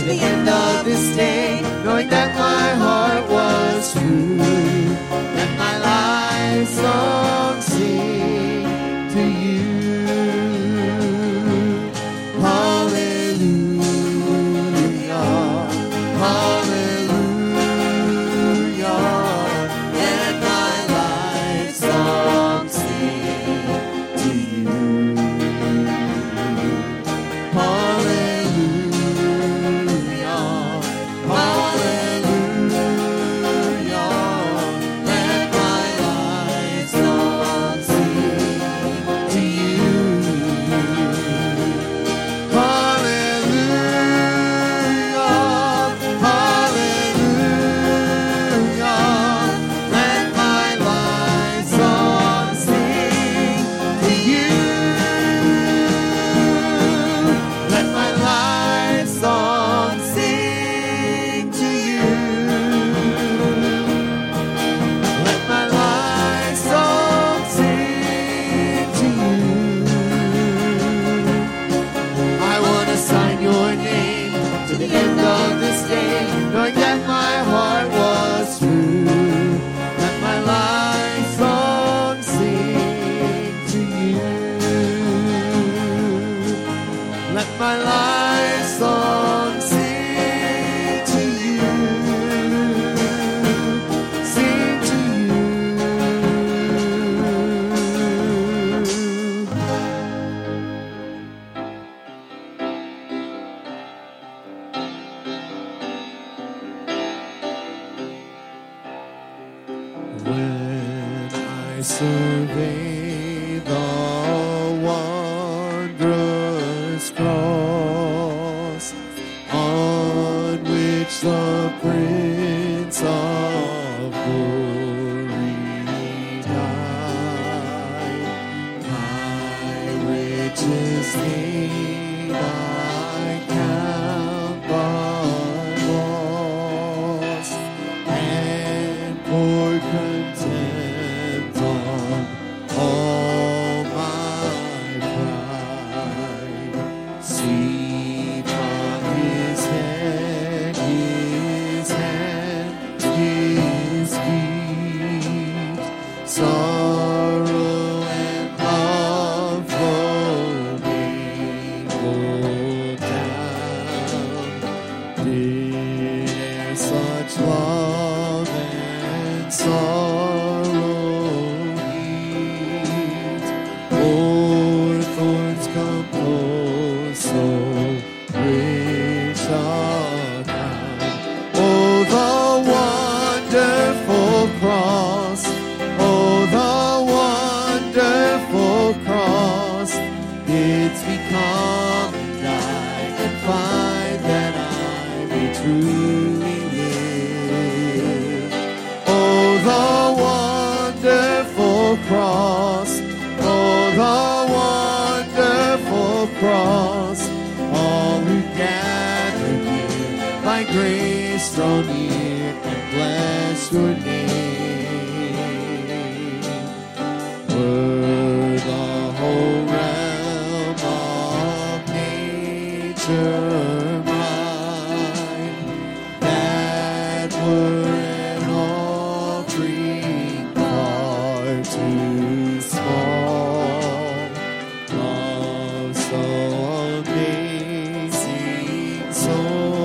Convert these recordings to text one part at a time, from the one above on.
the end of this day, knowing that my heart was true. Let my life song sing to you. Hallelujah, hallelujah. Let my life song sing to you. Hallelujah, hallelujah. Let my life song sing to you. Hallelujah, hallelujah. Let my life song sing to you. Let my life song sing to you. Let my life song sing to you. I want to sign your name to the end of this day, knowing that my heart was true. Let my life song sing to you. Let my life song sing to you. Sing to you. When I survey the wondrous cross on which the Prince of Glory died, my riches gain I count but loss, and pour contempt on all my pride. See from his head, his hand, his feet, sorrow and love flowing full down. Did such love and sorrow meet, o'er thorns compose so rich a crown. Oh, the wonderful cross, oh, the wonderful cross, bids me come and die and find that I may truly live. Oh, the wonderful cross, oh, the wonderful cross, all who gather here by grace draw near and bless your name. Were the whole realm of nature mine, that were an offering far too small. Love so amazing, so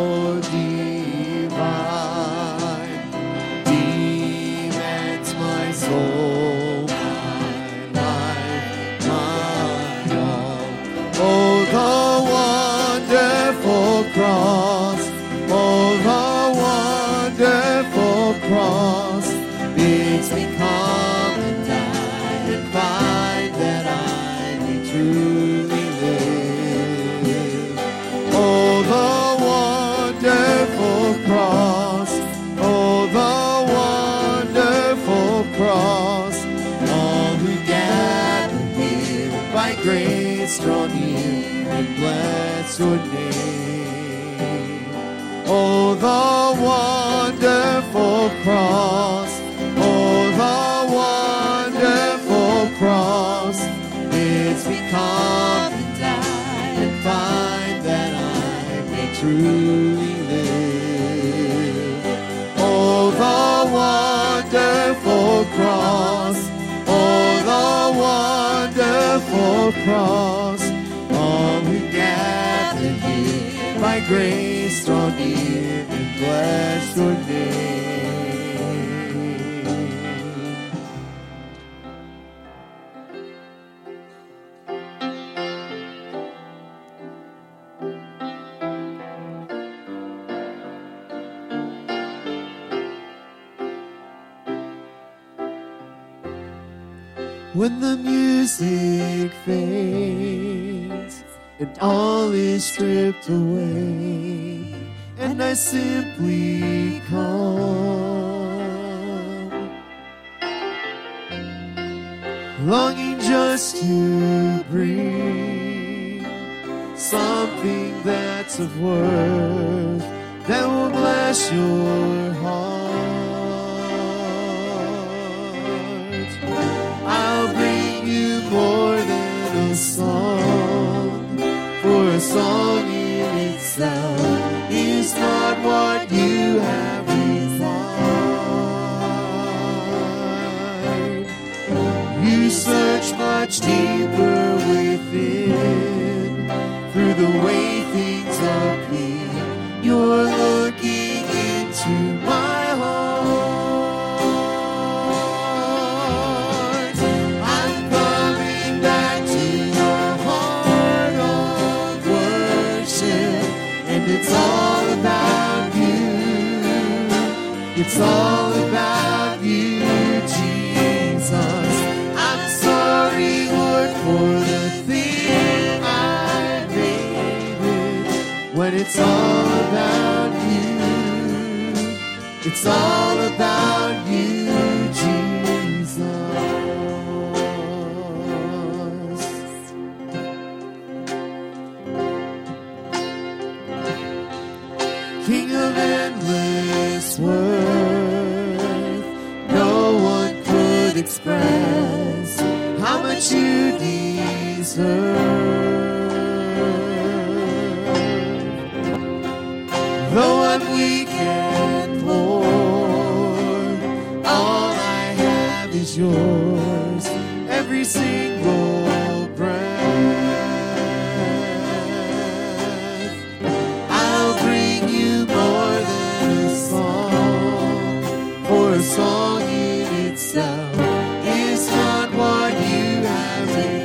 divine, demands my soul, my life, my all. Oh, the wonderful cross, oh, the wonderful cross, bids me come and die and find that I may truly live. Oh, the wonderful cross, oh, the wonderful cross, all who gather here by grace draw near and bless your name. Oh, the wonderful cross, oh, the wonderful cross, bids me come and die and find that I may truly wonderful cross. All who gather here by grace draw near and bless your name. When the music fades and all is stripped away, and I simply come, longing just to bring something that's of worth that will bless your heart. I'll bring you more than a song, for a song in itself is not what you have required. You search much deeper within, through the way things appear. You're looking into my heart. I'm coming back to your heart of worship, and it's all about you. It's all about you, Jesus. I'm sorry, Lord, for the thing I made it, when it's all about you. It's all about you, Jesus. King of endless worth, no one could express how much you deserve. Though I'm weak and poor, all I have is yours, every single breath. I'll bring you more than a song, for a song in itself is not what you have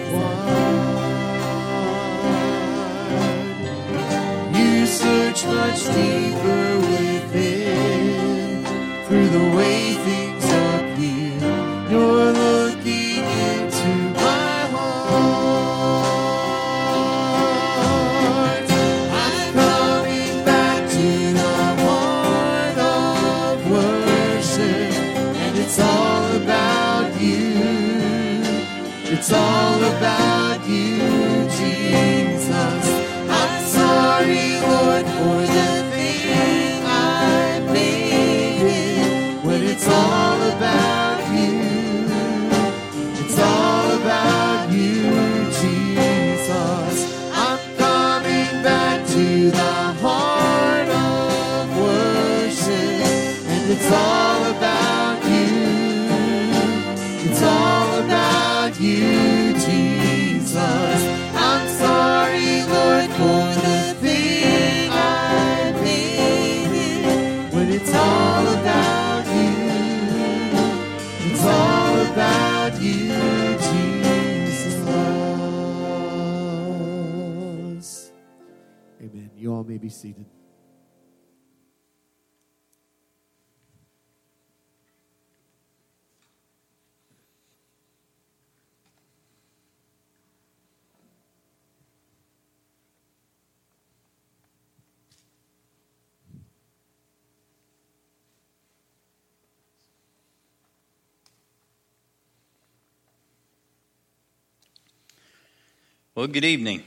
required. You search much deeper within, through the way things appear. You're looking into my heart. I'm coming back to the heart of worship, and it's all about you. It's all about you, Jesus. I'm sorry, Lord, for the thing I made it, when it's all about you. It's all about you, Jesus. I'm coming back to the heart of worship, and it's all about you. It's all about you, Jesus. I'm sorry, Lord, for the thing I made it, when it's all about you. It's all about you, Jesus. Amen. You all may be seated. Well, good evening.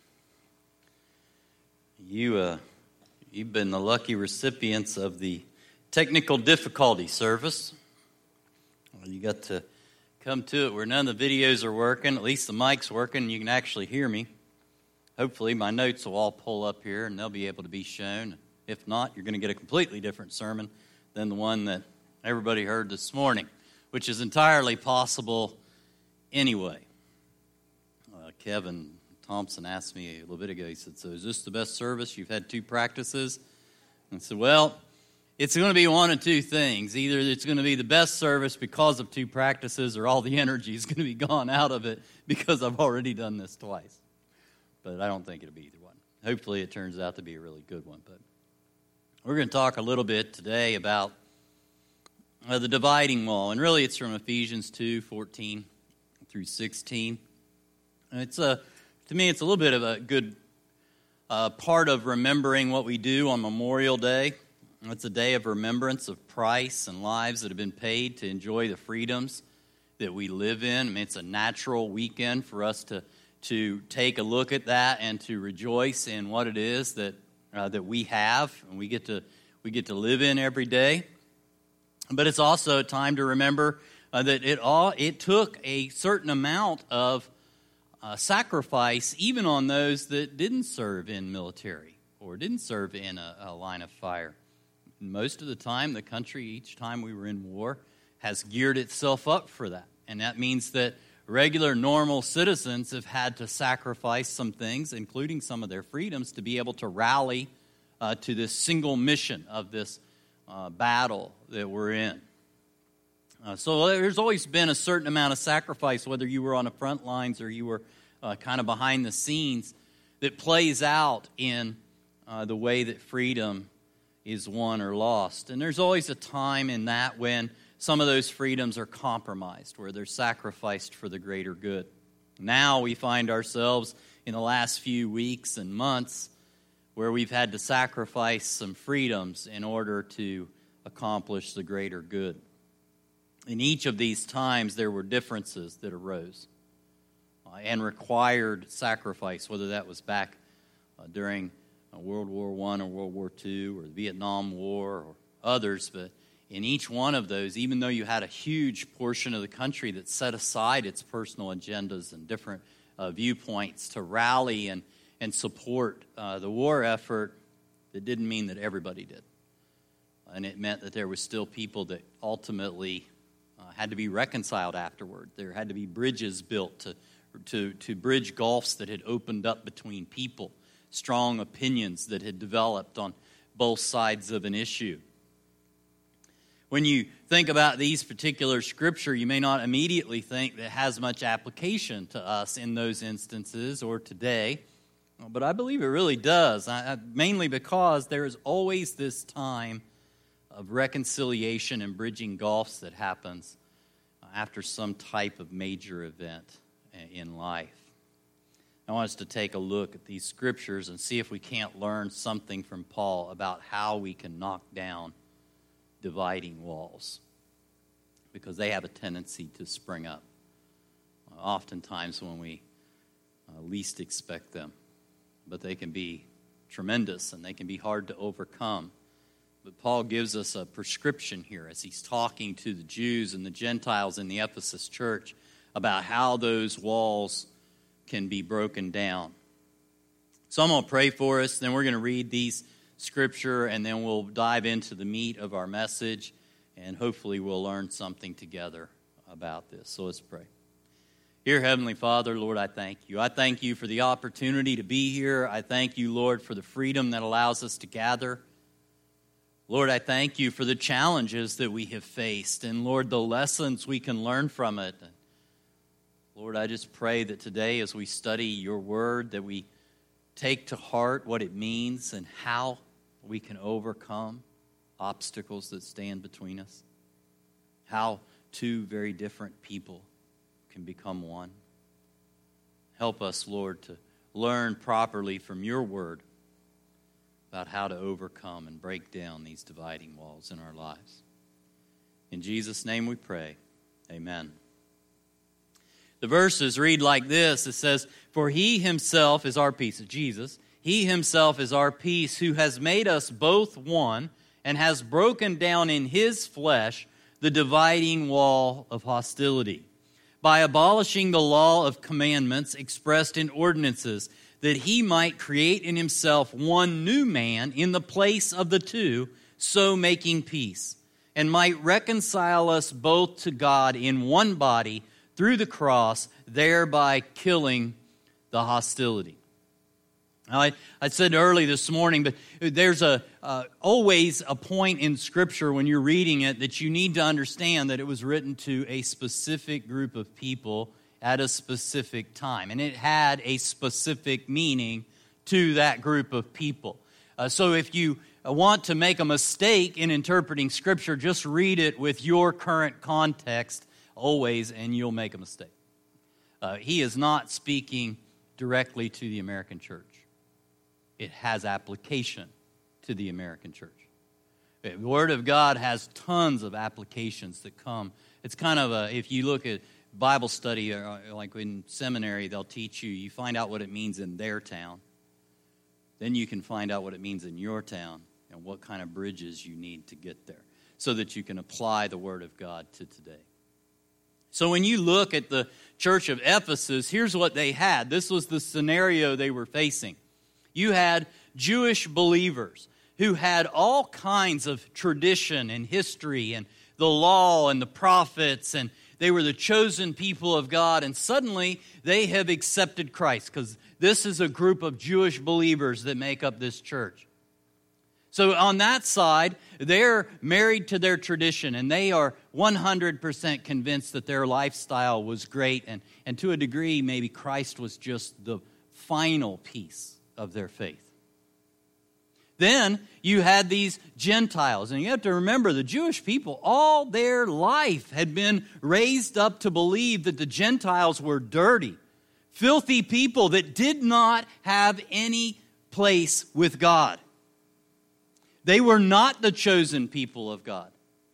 You've been the lucky recipients of the technical difficulty service. Well, you got to come to it where none of the videos are working. At least the mic's working and you can actually hear me. Hopefully my notes will all pull up here and they'll be able to be shown. If not, you're going to get a completely different sermon than the one that everybody heard this morning, which is entirely possible anyway. Kevin Thompson asked me a little bit ago, he said, so is this the best service? You've had 2 practices? And I said, well, it's going to be one of 2 things. Either it's going to be the best service because of 2 practices, or all the energy is going to be gone out of it because I've already done this twice. But I don't think it'll be either one. Hopefully it turns out to be a really good one. But we're going to talk a little bit today about the dividing wall. And really it's from Ephesians 2:14 through 16. And it's to me, it's a little bit of a good part of remembering what we do on Memorial Day. It's a day of remembrance of price and lives that have been paid to enjoy the freedoms that we live in. I mean, it's a natural weekend for us to take a look at that and to rejoice in what it is that we have and we get to live in every day. But it's also a time to remember that it took a certain amount of sacrifice, even on those that didn't serve in military or didn't serve in a line of fire. Most of the time, the country, each time we were in war, has geared itself up for that. And that means that regular, normal citizens have had to sacrifice some things, including some of their freedoms, to be able to rally to this single mission of this battle that we're in. So there's always been a certain amount of sacrifice, whether you were on the front lines or you were kind of behind the scenes, that plays out in the way that freedom is won or lost. And there's always a time in that when some of those freedoms are compromised, where they're sacrificed for the greater good. Now we find ourselves in the last few weeks and months where we've had to sacrifice some freedoms in order to accomplish the greater good. In each of these times, there were differences that arose and required sacrifice, whether that was back during World War I or World War II or the Vietnam War or others. But in each one of those, even though you had a huge portion of the country that set aside its personal agendas and different viewpoints to rally and support the war effort, that didn't mean that everybody did. And it meant that there was still people that ultimately had to be reconciled afterward. There had to be bridges built to bridge gulfs that had opened up between people, strong opinions that had developed on both sides of an issue. When you think about these particular scripture, you may not immediately think that it has much application to us in those instances or today, but I believe it really does, mainly because there is always this time of reconciliation and bridging gulfs that happens after some type of major event in life. I want us to take a look at these scriptures and see if we can't learn something from Paul about how we can knock down dividing walls, because they have a tendency to spring up oftentimes when we least expect them. But they can be tremendous and they can be hard to overcome. But Paul gives us a prescription here as he's talking to the Jews and the Gentiles in the Ephesus church about how those walls can be broken down. So I'm going to pray for us, then we're going to read these scripture, and then we'll dive into the meat of our message, and hopefully we'll learn something together about this. So let's pray. Dear Heavenly Father, Lord, I thank you. I thank you for the opportunity to be here. I thank you, Lord, for the freedom that allows us to gather. Lord, I thank you for the challenges that we have faced, and Lord, the lessons we can learn from it. Lord, I just pray that today as we study your word, that we take to heart what it means and how we can overcome obstacles that stand between us. How 2 very different people can become one. Help us, Lord, to learn properly from your word about how to overcome and break down these dividing walls in our lives. In Jesus' name we pray. Amen. The verses read like this. It says, "For he himself is our peace," Jesus. "He himself is our peace, who has made us both one and has broken down in his flesh the dividing wall of hostility, by abolishing the law of commandments expressed in ordinances, that he might create in himself one new man in the place of the 2, so making peace, and might reconcile us both to God in one body through the cross, thereby killing the hostility. Now, I said early this morning, but there's always a point in Scripture when you're reading it that you need to understand that it was written to a specific group of people at a specific time. And it had a specific meaning to that group of people. So if you want to make a mistake in interpreting Scripture, just read it with your current context always, and you'll make a mistake. He is not speaking directly to the American church. It has application to the American church. The Word of God has tons of applications that come. It's kind of if you look at Bible study, like in seminary, they'll teach you, you find out what it means in their town. Then you can find out what it means in your town and what kind of bridges you need to get there so that you can apply the Word of God to today. So when you look at the church of Ephesus, here's what they had. This was the scenario they were facing. You had Jewish believers who had all kinds of tradition and history and the law and the prophets, and they were the chosen people of God, and suddenly they have accepted Christ because this is a group of Jewish believers that make up this church. So on that side, they're married to their tradition, and they are 100% convinced that their lifestyle was great, and to a degree, maybe Christ was just the final piece of their faith. Then you had these Gentiles, and you have to remember the Jewish people, all their life had been raised up to believe that the Gentiles were dirty, filthy people that did not have any place with God. They were not the chosen people of God.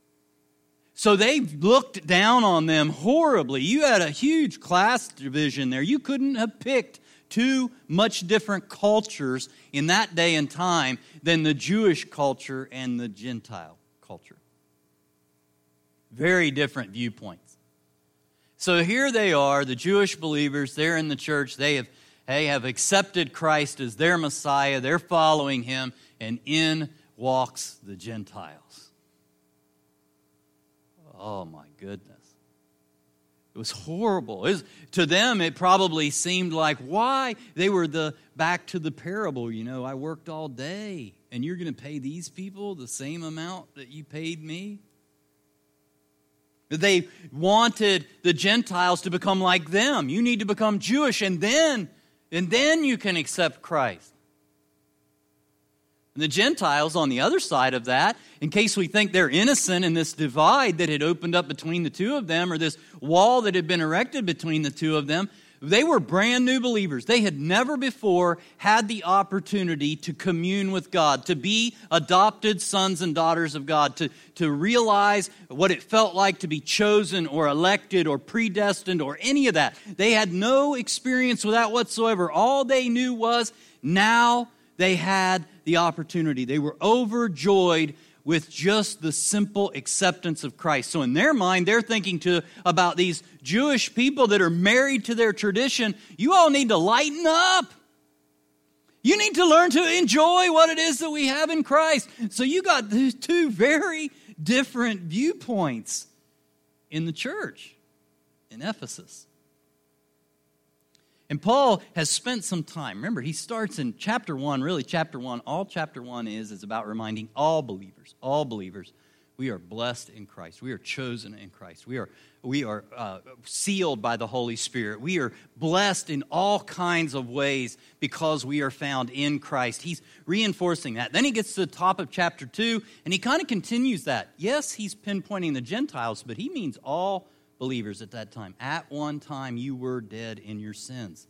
So they looked down on them horribly. You had a huge class division there. You couldn't have picked two much different cultures in that day and time than the Jewish culture and the Gentile culture. Very different viewpoints. So here they are, the Jewish believers, they're in the church, they have accepted Christ as their Messiah, they're following Him, and in walks the Gentiles. Oh my goodness. It was horrible. To them, it probably seemed like, why? They were back to the parable, I worked all day, and you're going to pay these people the same amount that you paid me? They wanted the Gentiles to become like them. You need to become Jewish, and then you can accept Christ. And the Gentiles on the other side of that, in case we think they're innocent in this divide that had opened up between the two of them, or this wall that had been erected between the two of them, they were brand new believers. They had never before had the opportunity to commune with God, to be adopted sons and daughters of God, to realize what it felt like to be chosen or elected or predestined or any of that. They had no experience with that whatsoever. All they knew was now they had the opportunity. They were overjoyed with just the simple acceptance of Christ. So in their mind, they're thinking about these Jewish people that are married to their tradition. You all need to lighten up. You need to learn to enjoy what it is that we have in Christ. So you got these two very different viewpoints in the church in Ephesus. And Paul has spent some time. Remember, he starts in chapter 1, really chapter 1. All chapter 1 is about reminding all believers, we are blessed in Christ. We are chosen in Christ. We are sealed by the Holy Spirit. We are blessed in all kinds of ways because we are found in Christ. He's reinforcing that. Then he gets to the top of chapter 2, and he kind of continues that. Yes, he's pinpointing the Gentiles, but he means all believers at that time. At one time, you were dead in your sins.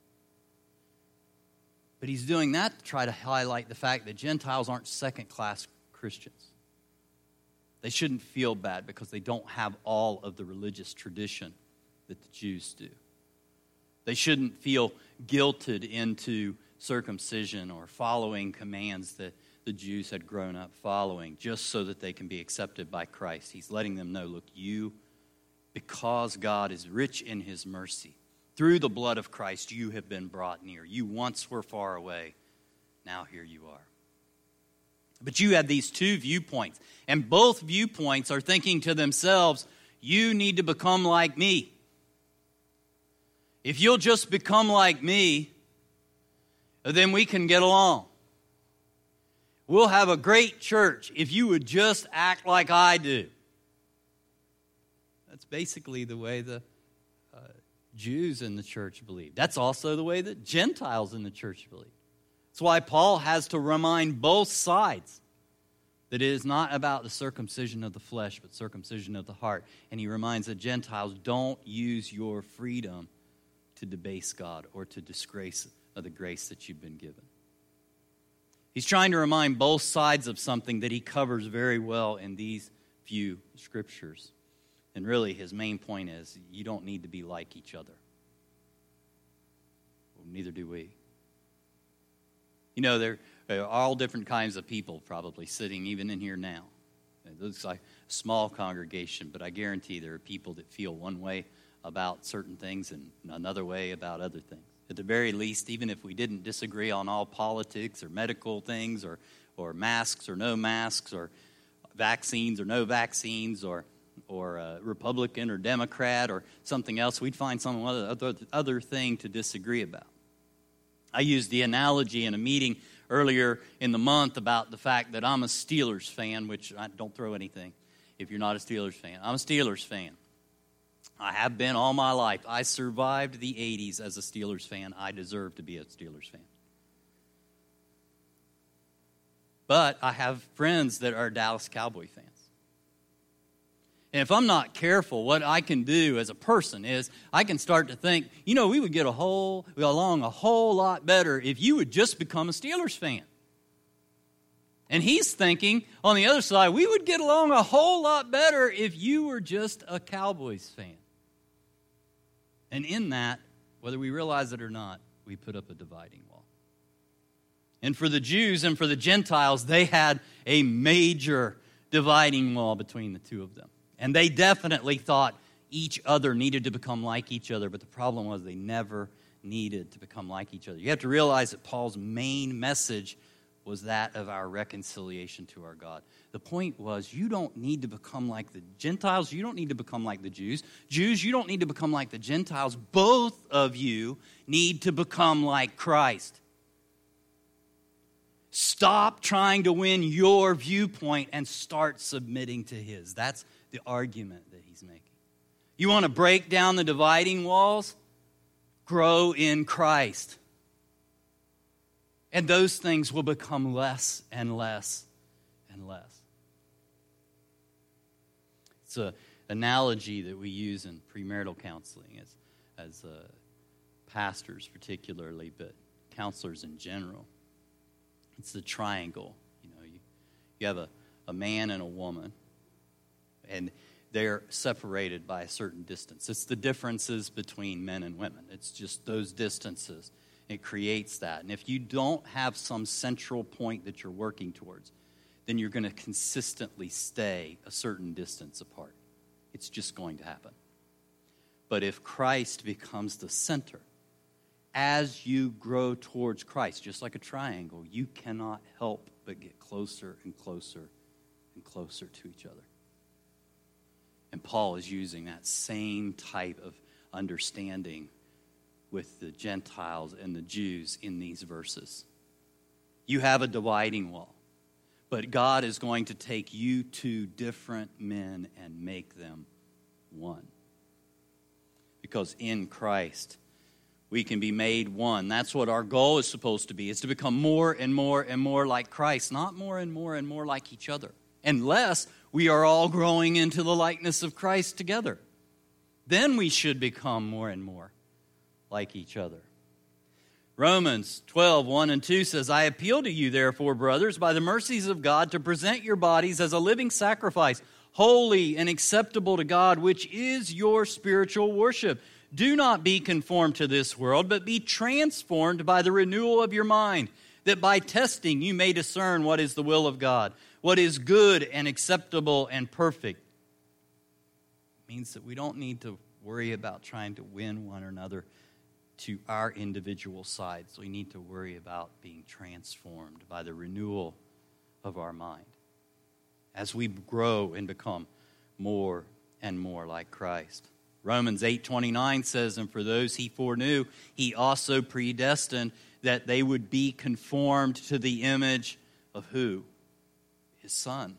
But he's doing that to try to highlight the fact that Gentiles aren't second-class Christians. They shouldn't feel bad because they don't have all of the religious tradition that the Jews do. They shouldn't feel guilted into circumcision or following commands that the Jews had grown up following just so that they can be accepted by Christ. He's letting them know, look, because God is rich in His mercy, through the blood of Christ, you have been brought near. You once were far away. Now here you are. But you have these two viewpoints, and both viewpoints are thinking to themselves, you need to become like me. If you'll just become like me, then we can get along. We'll have a great church if you would just act like I do. That's basically the way the Jews in the church believed. That's also the way that Gentiles in the church believed. That's why Paul has to remind both sides that it is not about the circumcision of the flesh, but circumcision of the heart. And he reminds the Gentiles, don't use your freedom to debase God or to disgrace the grace that you've been given. He's trying to remind both sides of something that he covers very well in these few scriptures. And really, his main point is, you don't need to be like each other. Well, neither do we. You know, there are all different kinds of people probably sitting even in here now. It looks like a small congregation, but I guarantee there are people that feel one way about certain things and another way about other things. At the very least, even if we didn't disagree on all politics or medical things or masks or no masks or vaccines or no vaccines or Republican or Democrat or something else, we'd find some other thing to disagree about. I used the analogy in a meeting earlier in the month about the fact that I'm a Steelers fan, which I don't throw anything if you're not a Steelers fan. I'm a Steelers fan. I have been all my life. I survived the 80s as a Steelers fan. I deserve to be a Steelers fan. But I have friends that are Dallas Cowboy fans. And if I'm not careful, what I can do as a person is I can start to think, you know, we would get along a whole lot better if you would just become a Steelers fan. And he's thinking, on the other side, we would get along a whole lot better if you were just a Cowboys fan. And in that, whether we realize it or not, we put up a dividing wall. And for the Jews and for the Gentiles, they had a major dividing wall between the two of them. And they definitely thought each other needed to become like each other, but the problem was they never needed to become like each other. You have to realize that Paul's main message was that of our reconciliation to our God. The point was, you don't need to become like the Gentiles. You don't need to become like the Jews. Jews, you don't need to become like the Gentiles. Both of you need to become like Christ. Stop trying to win your viewpoint and start submitting to his. That's the argument that he's making. You want to break down the dividing walls? Grow in Christ. And those things will become less and less and less. It's an analogy that we use in premarital counseling as pastors particularly, but counselors in general. It's the triangle. You know, you have a man and a woman, and they're separated by a certain distance. It's the differences between men and women. It's just those distances. It creates that. And if you don't have some central point that you're working towards, then you're going to consistently stay a certain distance apart. It's just going to happen. But if Christ becomes the center, as you grow towards Christ, just like a triangle, you cannot help but get closer and closer and closer to each other. And Paul is using that same type of understanding with the Gentiles and the Jews in these verses. You have a dividing wall, but God is going to take you two different men and make them one. Because in Christ, we can be made one. That's what our goal is supposed to be, is to become more and more and more like Christ, not more and more and more like each other, unless we are all growing into the likeness of Christ together. Then we should become more and more like each other. Romans 12, 1 and 2 says, I appeal to you, therefore, brothers, by the mercies of God, to present your bodies as a living sacrifice, holy and acceptable to God, which is your spiritual worship. Do not be conformed to this world, but be transformed by the renewal of your mind, that by testing you may discern what is the will of God, what is good and acceptable and perfect. It means that we don't need to worry about trying to win one another to our individual sides. We need to worry about being transformed by the renewal of our mind as we grow and become more and more like Christ. Romans 8:29 says, and for those he foreknew, he also predestined that they would be conformed to the image of who? His Son.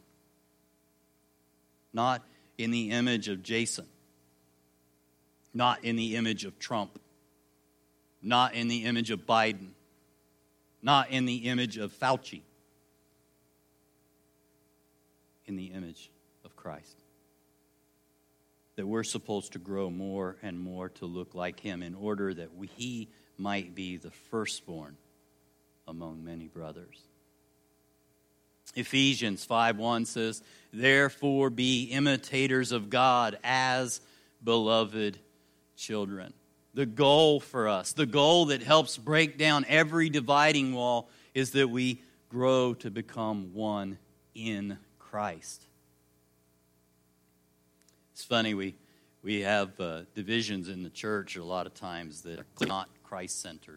Not in the image of Jason. Not in the image of Trump. Not in the image of Biden. Not in the image of Fauci. In the image of Christ. That we're supposed to grow more and more to look like him in order that he might be the firstborn among many brothers. Ephesians 5:1 says, therefore be imitators of God as beloved children. The goal for us, the goal that helps break down every dividing wall, is that we grow to become one in Christ. It's funny, we have divisions in the church a lot of times that are not Christ-centered.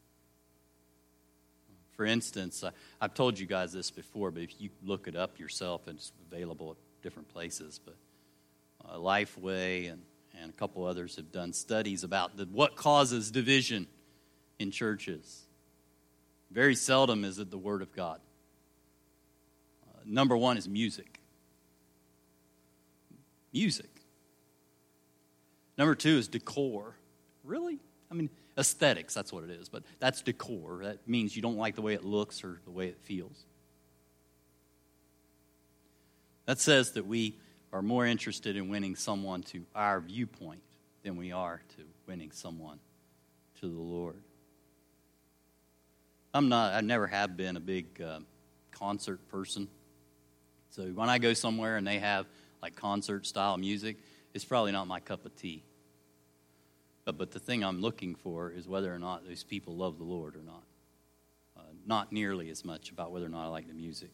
For instance, I've told you guys this before, but if you look it up yourself, it's available at different places. But Lifeway and a couple others have done studies about what causes division in churches. Very seldom is it the Word of God. Number one is music. Music. Number two is decor. Really? I mean, aesthetics, that's what it is. But that's decor. That means you don't like the way it looks or the way it feels. That says that we are more interested in winning someone to our viewpoint than we are to winning someone to the Lord. I never have been a big concert person. So when I go somewhere and they have like concert style music, it's probably not my cup of tea. But the thing I'm looking for is whether or not those people love the Lord or not. Not nearly as much about whether or not I like the music.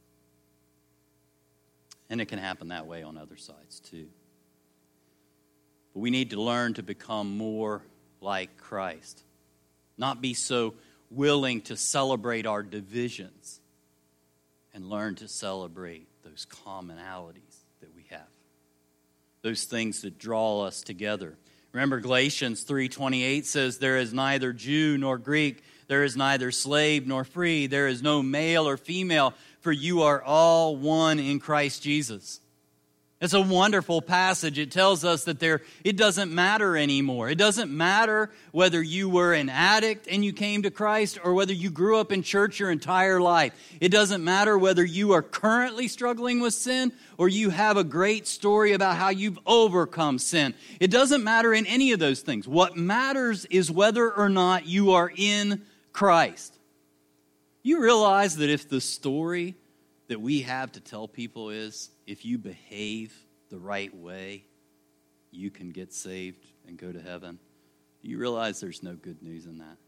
And it can happen that way on other sides too. But we need to learn to become more like Christ. Not be so willing to celebrate our divisions and learn to celebrate those commonalities that we have. Those things that draw us together. Remember, Galatians 3:28 says, there is neither Jew nor Greek, there is neither slave nor free, there is no male or female, for you are all one in Christ Jesus. It's a wonderful passage. It tells us that it doesn't matter anymore. It doesn't matter whether you were an addict and you came to Christ or whether you grew up in church your entire life. It doesn't matter whether you are currently struggling with sin or you have a great story about how you've overcome sin. It doesn't matter in any of those things. What matters is whether or not you are in Christ. You realize that if the story that we have to tell people is, if you behave the right way, you can get saved and go to heaven. Do you realize there's no good news in that?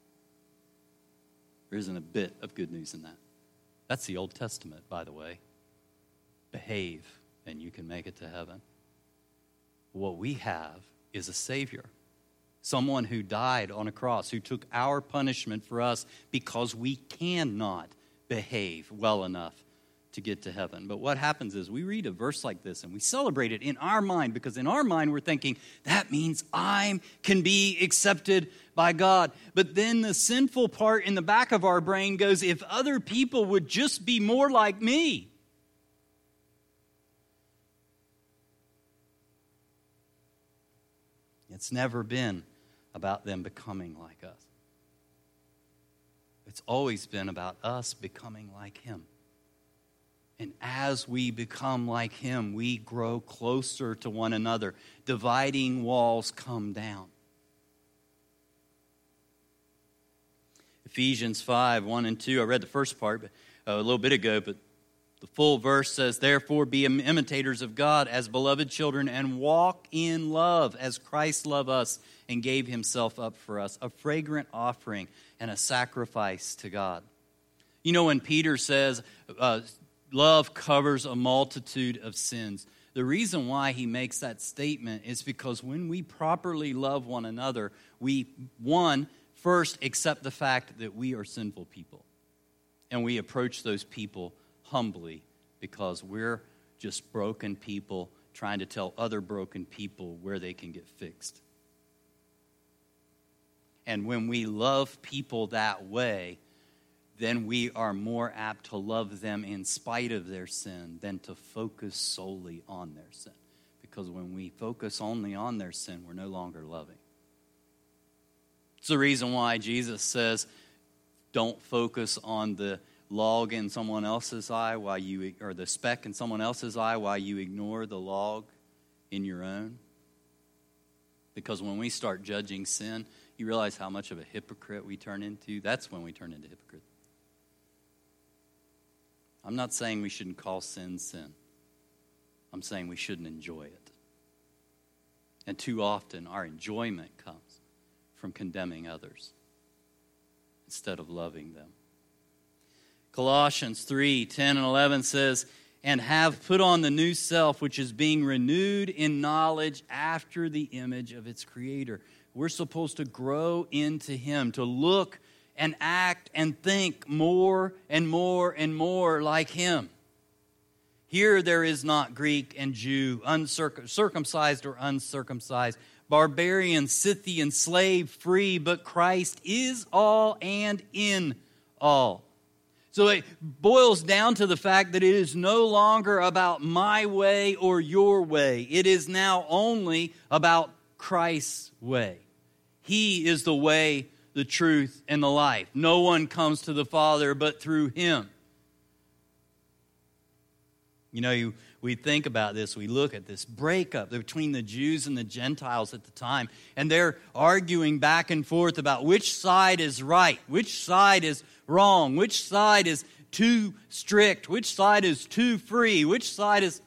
There isn't a bit of good news in that. That's the Old Testament, by the way. Behave and you can make it to heaven. What we have is a Savior. Someone who died on a cross, who took our punishment for us because we cannot behave well enough to get to heaven. But what happens is we read a verse like this and we celebrate it in our mind, because in our mind we're thinking, that means I can be accepted by God. But then the sinful part in the back of our brain goes, if other people would just be more like me. It's never been about them becoming like us. It's always been about us becoming like Him. And as we become like Him, we grow closer to one another. Dividing walls come down. Ephesians 5:1 and 2. I read the first part a little bit ago, but the full verse says, therefore be imitators of God as beloved children and walk in love as Christ loved us and gave Himself up for us, a fragrant offering and a sacrifice to God. You know, when Peter says, love covers a multitude of sins, the reason why he makes that statement is because when we properly love one another, we, first accept the fact that we are sinful people. And we approach those people humbly because we're just broken people trying to tell other broken people where they can get fixed. And when we love people that way, then we are more apt to love them in spite of their sin than to focus solely on their sin. Because when we focus only on their sin, we're no longer loving. It's the reason why Jesus says, don't focus on the log in someone else's eye or the speck in someone else's eye while you ignore the log in your own. Because when we start judging sin, you realize how much of a hypocrite we turn into. That's when we turn into hypocrites. I'm not saying we shouldn't call sin sin. I'm saying we shouldn't enjoy it. And too often our enjoyment comes from condemning others instead of loving them. Colossians 3:10 and 11 says, and have put on the new self, which is being renewed in knowledge after the image of its creator. We're supposed to grow into him, to look and act and think more and more and more like him. Here there is not Greek and Jew, circumcised or uncircumcised, barbarian, Scythian, slave, free, but Christ is all and in all. So it boils down to the fact that it is no longer about my way or your way. It is now only about Christ's way. He is the way, the truth, and the life. No one comes to the Father but through him. You know, we think about this, we look at this breakup between the Jews and the Gentiles at the time, and they're arguing back and forth about which side is right, which side is wrong, which side is too strict, which side is too free, which side is...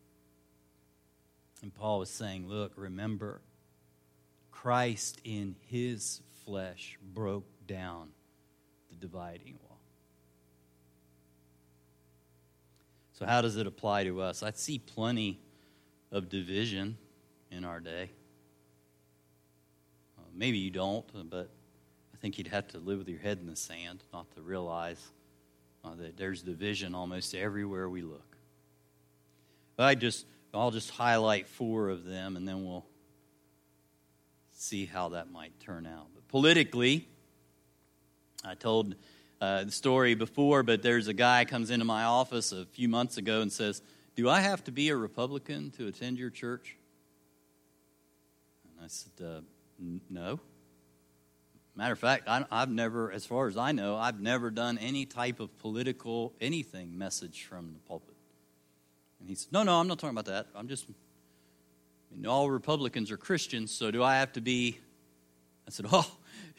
And Paul was saying, look, remember, Christ in his flesh broke down the dividing wall. So how does it apply to us? I see plenty of division in our day. Maybe you don't, but I think you'd have to live with your head in the sand not to realize that there's division almost everywhere we look. But I'll just highlight 4 of them, and then we'll see how that might turn out. But politically, I told the story before, but there's a guy comes into my office a few months ago and says, do I have to be a Republican to attend your church? And I said, no. Matter of fact, I've never, as far as I know, I've never done any type of political anything message from the pulpit. And he said, no, I'm not talking about that. All Republicans are Christians, so do I have to be? I said, oh.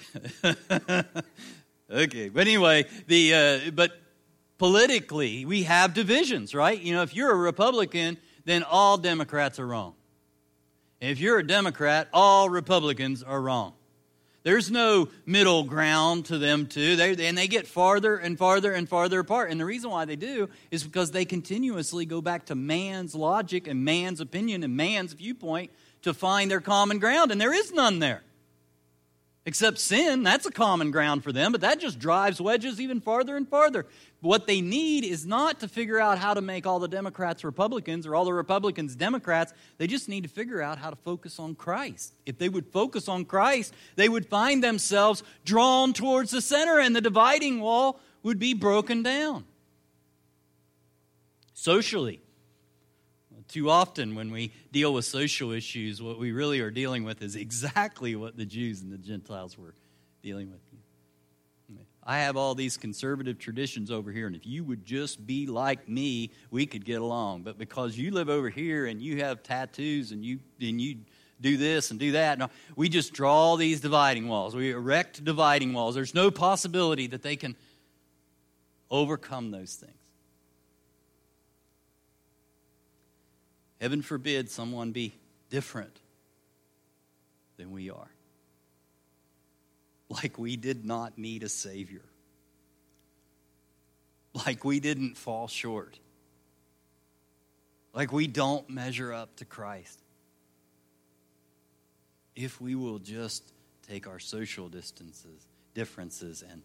Okay, but anyway, but politically, we have divisions, right? You know, if you're a Republican, then all Democrats are wrong. If you're a Democrat, all Republicans are wrong. There's no middle ground to them two. They get farther and farther and farther apart. And the reason why they do is because they continuously go back to man's logic and man's opinion and man's viewpoint to find their common ground. And there is none there. Except sin, that's a common ground for them, but that just drives wedges even farther and farther. What they need is not to figure out how to make all the Democrats Republicans or all the Republicans Democrats. They just need to figure out how to focus on Christ. If they would focus on Christ, they would find themselves drawn towards the center and the dividing wall would be broken down. Socially, too often when we deal with social issues, what we really are dealing with is exactly what the Jews and the Gentiles were dealing with. I have all these conservative traditions over here, and if you would just be like me, we could get along. But because you live over here and you have tattoos and you do this and do that, no, we just draw these dividing walls. We erect dividing walls. There's no possibility that they can overcome those things. Heaven forbid someone be different than we are. Like we did not need a Savior. Like we didn't fall short. Like we don't measure up to Christ. If we will just take our social differences and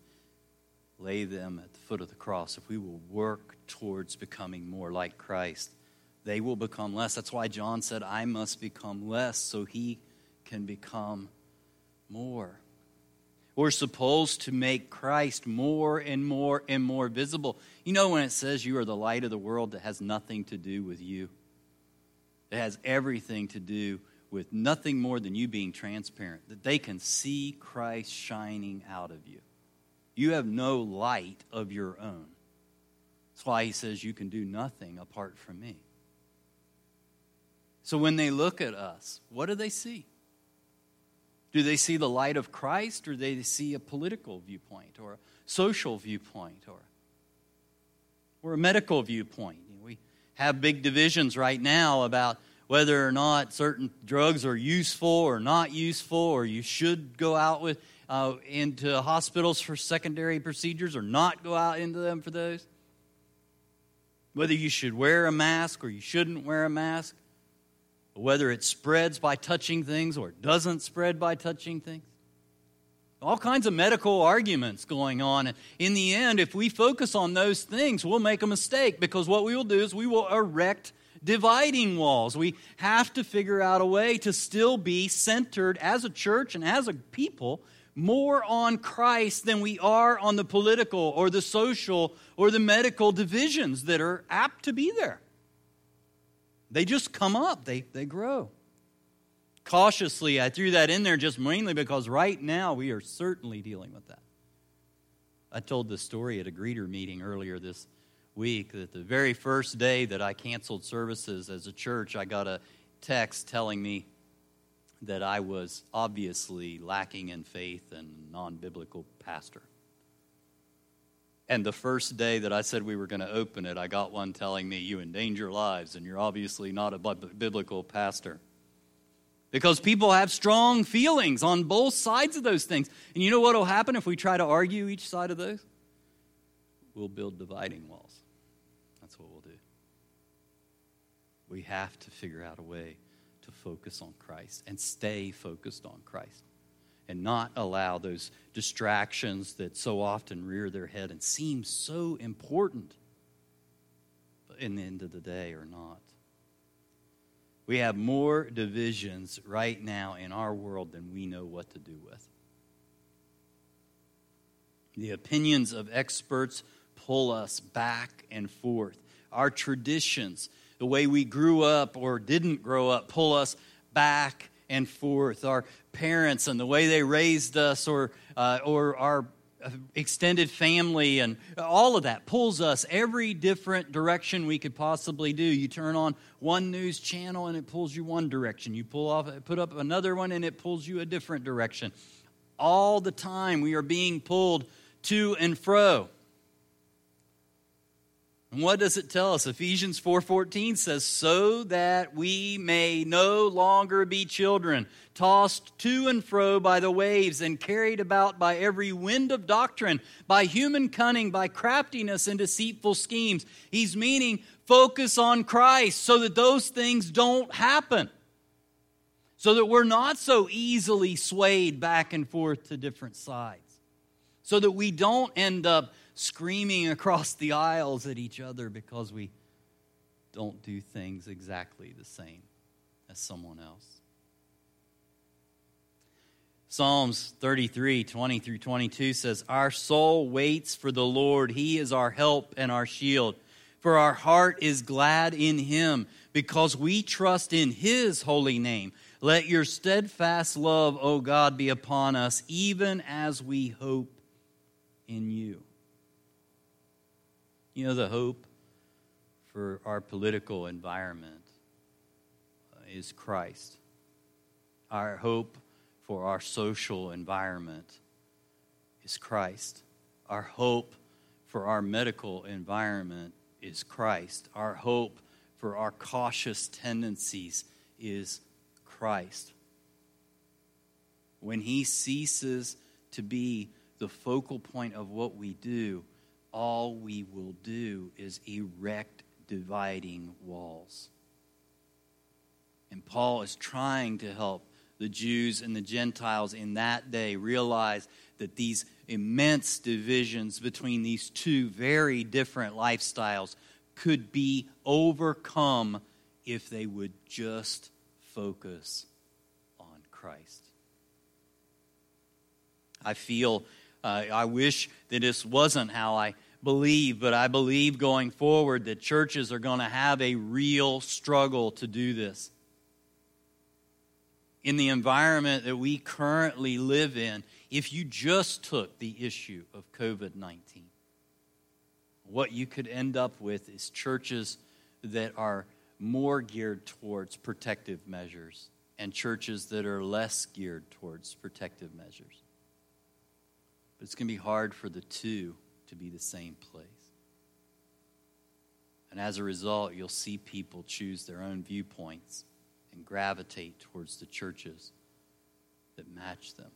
lay them at the foot of the cross, if we will work towards becoming more like Christ, they will become less. That's why John said, I must become less so he can become more. We're supposed to make Christ more and more and more visible. You know, when it says you are the light of the world, that has nothing to do with you. It has everything to do with nothing more than you being transparent, that they can see Christ shining out of you. You have no light of your own. That's why he says you can do nothing apart from me. So when they look at us, what do they see? Do they see the light of Christ, or do they see a political viewpoint or a social viewpoint or a medical viewpoint? We have big divisions right now about whether or not certain drugs are useful or not useful, or you should go out into hospitals for secondary procedures or not go out into them for those. Whether you should wear a mask or you shouldn't wear a mask. Whether it spreads by touching things or it doesn't spread by touching things. All kinds of medical arguments going on. And in the end, if we focus on those things, we'll make a mistake, because what we will do is we will erect dividing walls. We have to figure out a way to still be centered as a church and as a people more on Christ than we are on the political or the social or the medical divisions that are apt to be there. They just come up. They grow. Cautiously, I threw that in there just mainly because right now we are certainly dealing with that. I told this story at a greeter meeting earlier this week that the very first day that I canceled services as a church, I got a text telling me that I was obviously lacking in faith and non-biblical pastor. And the first day that I said we were going to open it, I got one telling me, you endanger lives and you're obviously not a biblical pastor. Because people have strong feelings on both sides of those things. And you know what will happen if we try to argue each side of those? We'll build dividing walls. That's what we'll do. We have to figure out a way to focus on Christ and stay focused on Christ. And not allow those distractions that so often rear their head and seem so important, but in the end of the day are not. We have more divisions right now in our world than we know what to do with. The opinions of experts pull us back and forth. Our traditions, the way we grew up or didn't grow up, pull us back and forth. Our parents and the way they raised us, or our extended family, and all of that pulls us every different direction we could possibly do. You turn on one news channel and it pulls you one direction. You put up another one and it pulls you a different direction. All the time we are being pulled to and fro. And what does it tell us? Ephesians 4:14 says, so that we may no longer be children, tossed to and fro by the waves and carried about by every wind of doctrine, by human cunning, by craftiness and deceitful schemes. He's meaning focus on Christ so that those things don't happen. So that we're not so easily swayed back and forth to different sides. So that we don't end up screaming across the aisles at each other because we don't do things exactly the same as someone else. Psalms 33:20-22 says, our soul waits for the Lord. He is our help and our shield. For our heart is glad in him because we trust in his holy name. Let your steadfast love, O God, be upon us, even as we hope in you. You know, the hope for our political environment is Christ. Our hope for our social environment is Christ. Our hope for our medical environment is Christ. Our hope for our cautious tendencies is Christ. When he ceases to be the focal point of what we do, all we will do is erect dividing walls. And Paul is trying to help the Jews and the Gentiles in that day realize that these immense divisions between these two very different lifestyles could be overcome if they would just focus on Christ. I feel, I wish that this wasn't how I believe, but I believe going forward that churches are going to have a real struggle to do this. In the environment that we currently live in, if you just took the issue of COVID-19, what you could end up with is churches that are more geared towards protective measures and churches that are less geared towards protective measures. But it's going to be hard for the two to be the same place. And as a result, you'll see people choose their own viewpoints and gravitate towards the churches that match them.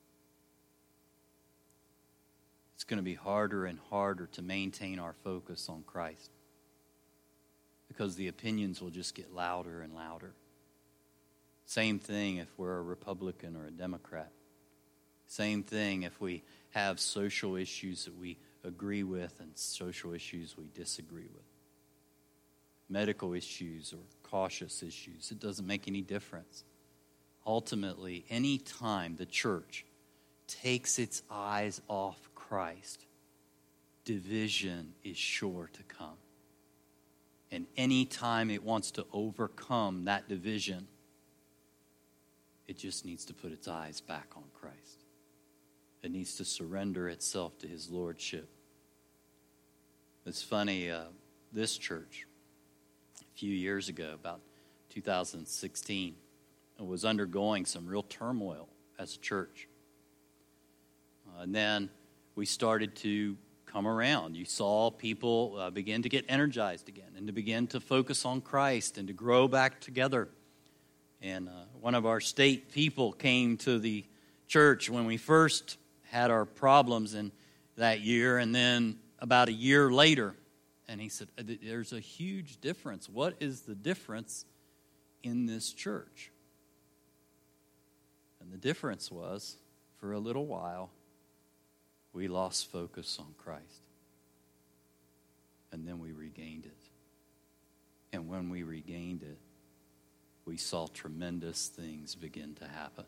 It's going to be harder and harder to maintain our focus on Christ because the opinions will just get louder and louder. Same thing if we're a Republican or a Democrat. Same thing if we have social issues that we agree with and social issues we disagree with. Medical issues or cautious issues, it doesn't make any difference. Ultimately, any time the church takes its eyes off Christ, division is sure to come. And any time it wants to overcome that division, it just needs to put its eyes back on Christ. It needs to surrender itself to his lordship. It's funny, this church, a few years ago, about 2016, was undergoing some real turmoil as a church. And then we started to come around. You saw people begin to get energized again and to begin to focus on Christ and to grow back together. And one of our state people came to the church when we first had our problems in that year, and then about a year later, and he said, there's a huge difference. What is the difference in this church? And the difference was, for a little while, we lost focus on Christ. And then we regained it. And when we regained it, we saw tremendous things begin to happen.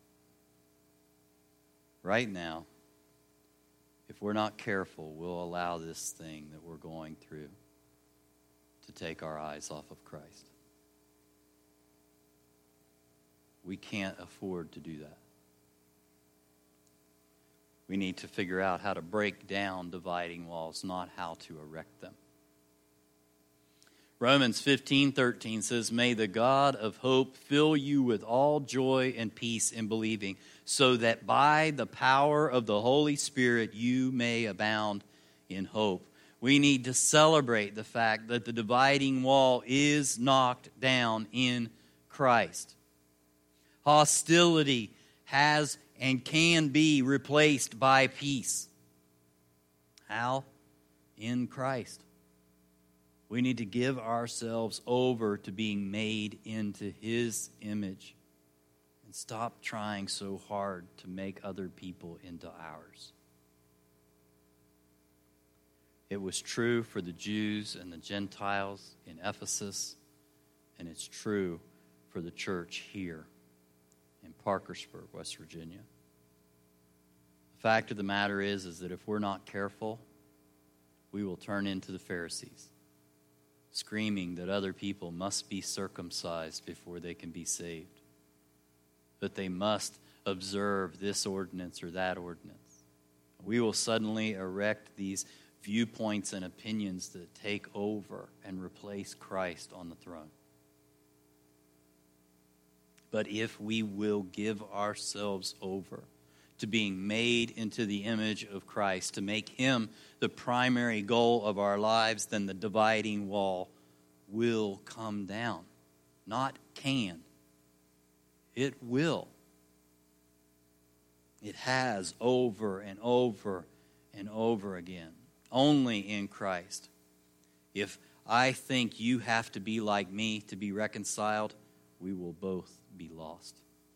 Right now, if we're not careful, we'll allow this thing that we're going through to take our eyes off of Christ. We can't afford to do that. We need to figure out how to break down dividing walls, not how to erect them. Romans 15:13 says, "May the God of hope fill you with all joy and peace in believing, so that by the power of the Holy Spirit you may abound in hope." We need to celebrate the fact that the dividing wall is knocked down in Christ. Hostility has and can be replaced by peace. How? In Christ. We need to give ourselves over to being made into his image and stop trying so hard to make other people into ours. It was true for the Jews and the Gentiles in Ephesus, and it's true for the church here in Parkersburg, West Virginia. The fact of the matter is that if we're not careful, we will turn into the Pharisees, screaming that other people must be circumcised before they can be saved, that they must observe this ordinance or that ordinance. We will suddenly erect these viewpoints and opinions that take over and replace Christ on the throne. But if we will give ourselves over to being made into the image of Christ, to make him the primary goal of our lives, then the dividing wall will come down. Not can. It will. It has over and over and over again. Only in Christ. If I think you have to be like me to be reconciled, we will both be lost.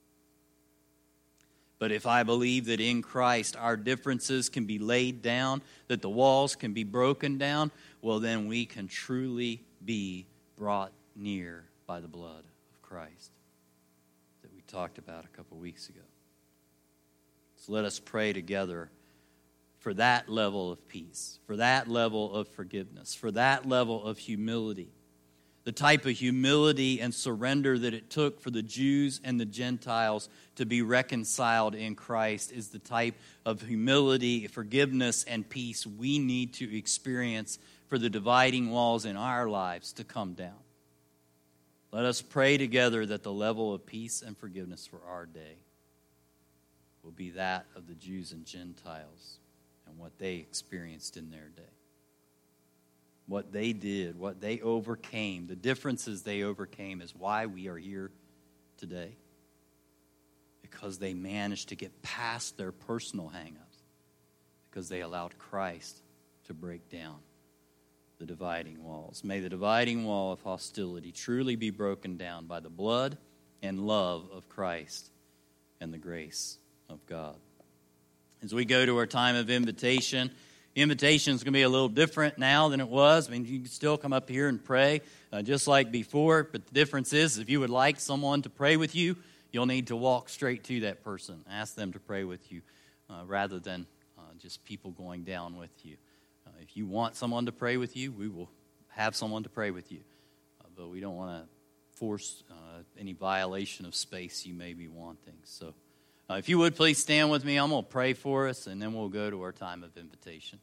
But if I believe that in Christ our differences can be laid down, that the walls can be broken down, well, then we can truly be brought near by the blood of Christ that we talked about a couple weeks ago. So let us pray together for that level of peace, for that level of forgiveness, for that level of humility. The type of humility and surrender that it took for the Jews and the Gentiles to be reconciled in Christ is the type of humility, forgiveness, and peace we need to experience for the dividing walls in our lives to come down. Let us pray together that the level of peace and forgiveness for our day will be that of the Jews and Gentiles and what they experienced in their day. What they did, what they overcame, the differences they overcame is why we are here today. Because they managed to get past their personal hang-ups. Because they allowed Christ to break down the dividing walls. May the dividing wall of hostility truly be broken down by the blood and love of Christ and the grace of God. As we go to our time of invitation, the invitation is going to be a little different now than it was. I mean, you can still come up here and pray just like before, but the difference is if you would like someone to pray with you, you'll need to walk straight to that person. Ask them to pray with you rather than just people going down with you. If you want someone to pray with you, we will have someone to pray with you. But we don't want to force any violation of space you may be wanting. So if you would please stand with me, I'm going to pray for us, and then we'll go to our time of invitation.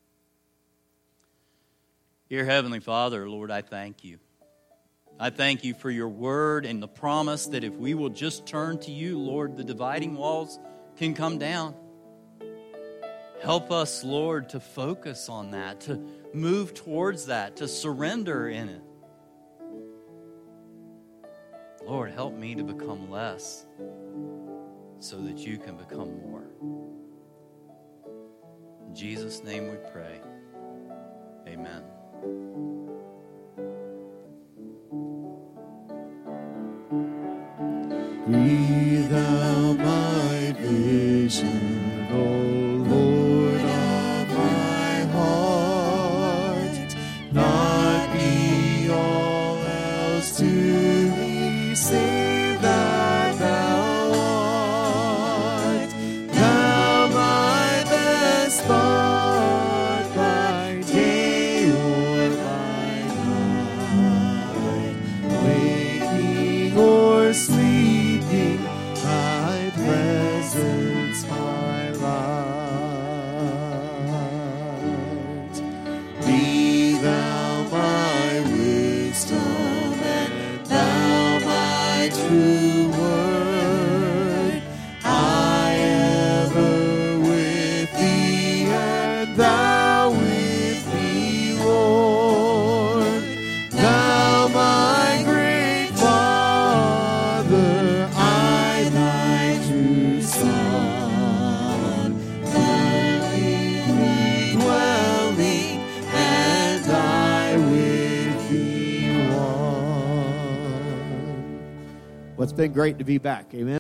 Dear Heavenly Father, Lord, I thank you. I thank you for your word and the promise that if we will just turn to you, Lord, the dividing walls can come down. Help us, Lord, to focus on that, to move towards that, to surrender in it. Lord, help me to become less so that you can become more. In Jesus' name we pray. Amen. Breathe out my vision, O Lord of my heart. Not be all else to me, save that thou art. Thou my best thought by day or by night, waking or sleeping, thy presence my light. Be thou my wisdom, and thou my true word. I ever with thee, and thou with me, Lord. Thou my great Father, I thy true Son, earthly dwelling, and I with thee one. Well, it's been great to be back. Amen.